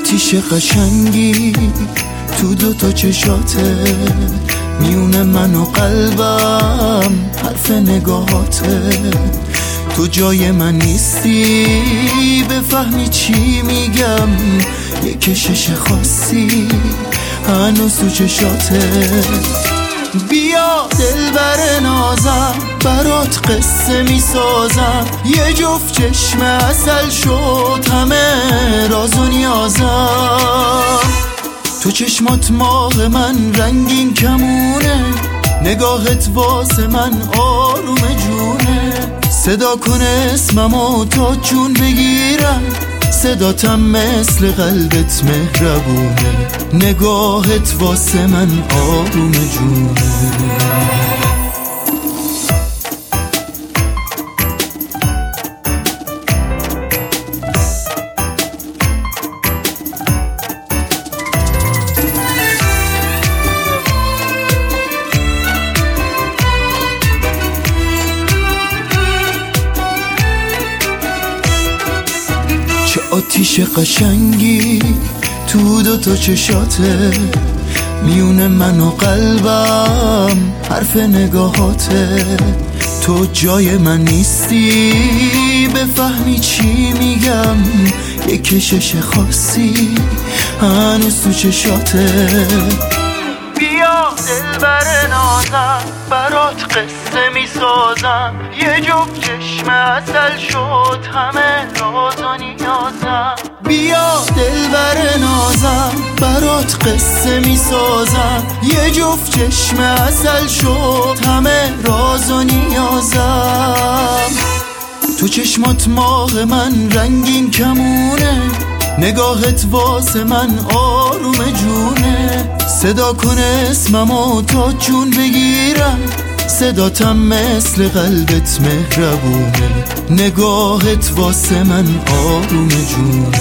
آتیش قشنگی تو دوتا چشاته، میونه من و قلبم حرف نگاهاته. تو جای من نیستی بفهمی چی میگم، یه کشش خاصی هنوز تو چشاته. بیا دلبر نازم برات قصه میسازم، یه جفت چشم عسل شد همه راز و نیازم. تو چشمات ماه من رنگین کمونه، نگاهت واسه من آروم جونه. صدا کن اسممو تا جون بگیرم، صداتم مثل قلبت مهربونه. نگاهت واسه من آروم جونه. آتیش قشنگی تو دوتا چشاته، میونه من و قلبم حرف نگاهاته. تو جای من نیستی بفهمی چی میگم، یه کشش خاصی هنوز تو چشاته. بیا دلبر نازم برات قصه میسازم، یه جفت چشم عسل شد همه راز و نیازم. بیا دلبر نازم برات قصه میسازم، یه جفت چشم عسل شد همه راز و نیازم. تو چشمات ماه من رنگین کمونه، نگاهت واسه من آروم جونه. صدا کن اسممو تا جون بگیرم، صداتم مثل قلبت مهربونه. نگاهت واسه من آروم جونه.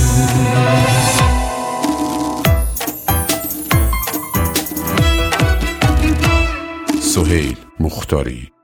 سهیل مختاری.